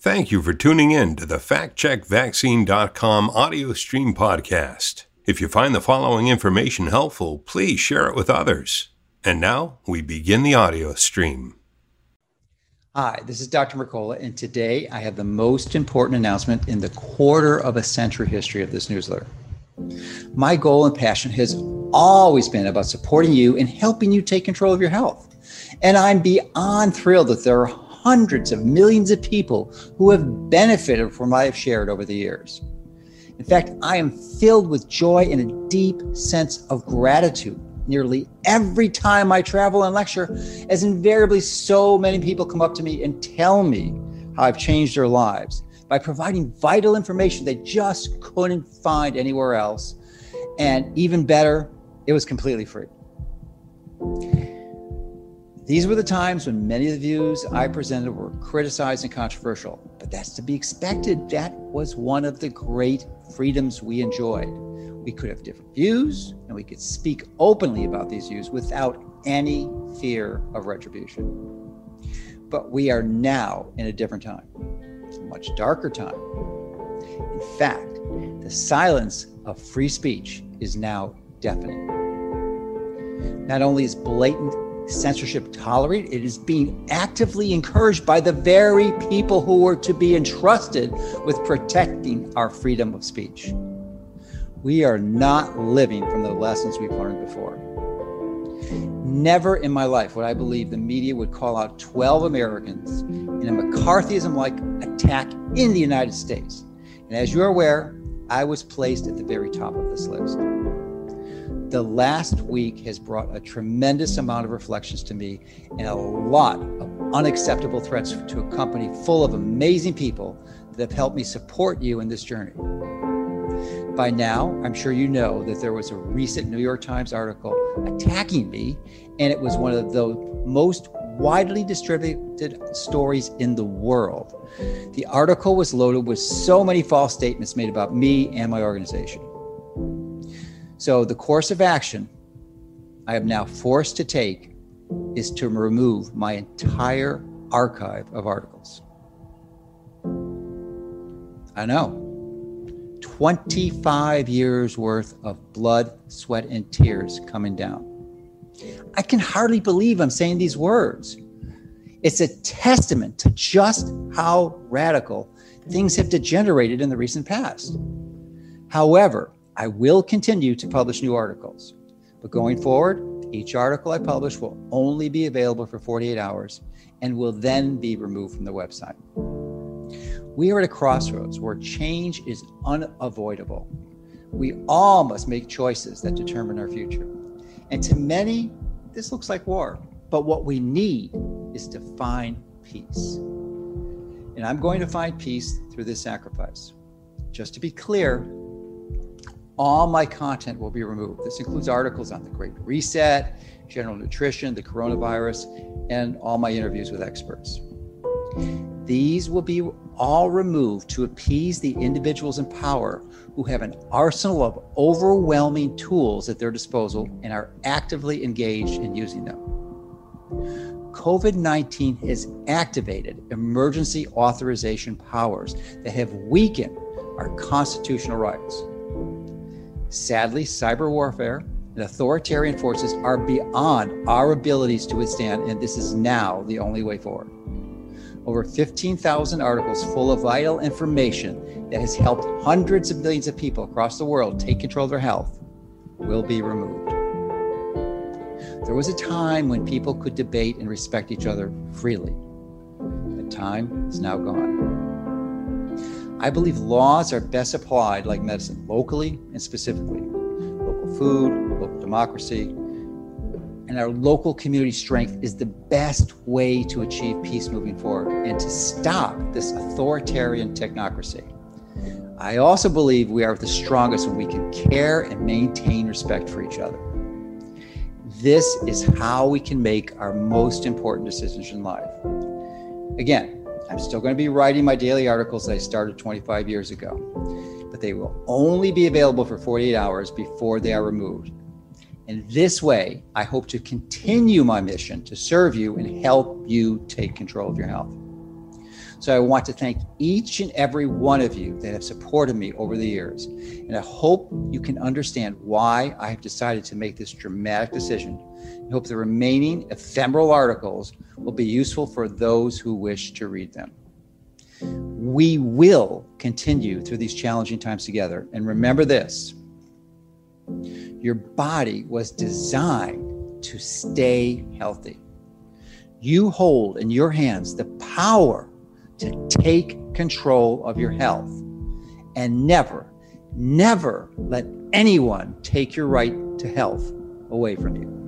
Thank you for tuning in to the FactCheckVaccine.com audio stream podcast. If you find the following information helpful, please share it with others. And now we begin the audio stream. Hi, this is Dr. Mercola, and today I have the most important announcement in the quarter-of-a-century history of this newsletter. My goal and passion has always been about supporting you and helping you take control of your health. And I'm beyond thrilled that there are hundreds of millions of people who have benefited from what I have shared over the years. In fact, I am filled with joy and a deep sense of gratitude nearly every time I travel and lecture, as invariably so many people come up to me and tell me how I've changed their lives by providing vital information they just couldn't find anywhere else. And even better, it was completely free. These were the times when many of the views I presented were criticized and controversial, but that's to be expected. That was one of the great freedoms we enjoyed. We could have different views, and we could speak openly about these views without any fear of retribution. But we are now in a different time, a much darker time. In fact, the silence of free speech is now deafening. Not only is blatant censorship tolerated, it is being actively encouraged by the very people who were to be entrusted with protecting our freedom of speech. We are not living from the lessons we've learned before. Never in my life would I believe the media would call out 12 Americans in a McCarthyism-like attack in the United States. And as you're aware, I was placed at the very top of this list. The last week has brought a tremendous amount of reflections to me and a lot of unacceptable threats to a company full of amazing people that have helped me support you in this journey. By now, I'm sure you know that there was a recent New York Times article attacking me, and it was one of the most widely distributed stories in the world. The article was loaded with so many false statements made about me and my organization. So the course of action I am now forced to take is to remove my entire archive of articles. I know. 25 years worth of blood, sweat, and tears coming down. I can hardly believe I'm saying these words. It's a testament to just how radical things have degenerated in the recent past. However, I will continue to publish new articles, but going forward, each article I publish will only be available for 48 hours and will then be removed from the website. We are at a crossroads where change is unavoidable. We all must make choices that determine our future. And to many, this looks like war. But what we need is to find peace. And I'm going to find peace through this sacrifice. Just to be clear, all my content will be removed. This includes articles on the Great Reset, general nutrition, the coronavirus, and all my interviews with experts. These will be all removed to appease the individuals in power who have an arsenal of overwhelming tools at their disposal and are actively engaged in using them. COVID-19 has activated emergency authorization powers that have weakened our constitutional rights. Sadly, cyber warfare and authoritarian forces are beyond our abilities to withstand, and this is now the only way forward. Over 15,000 articles full of vital information that has helped hundreds of millions of people across the world take control of their health will be removed. There was a time when people could debate and respect each other freely. That time is now gone. I believe laws are best applied like medicine, locally and specifically. Local food, local democracy, and our local community strength is the best way to achieve peace moving forward and to stop this authoritarian technocracy. I also believe we are the strongest when we can care and maintain respect for each other. This is how we can make our most important decisions in life. Again, I'm still going to be writing my daily articles that I started 25 years ago, but they will only be available for 48 hours before they are removed. And this way, I hope to continue my mission to serve you and help you take control of your health. So I want to thank each and every one of you that have supported me over the years. And I hope you can understand why I have decided to make this dramatic decision. I hope the remaining ephemeral articles will be useful for those who wish to read them. We will continue through these challenging times together. And remember this, your body was designed to stay healthy. You hold in your hands the power to take control of your health, and never let anyone take your right to health away from you.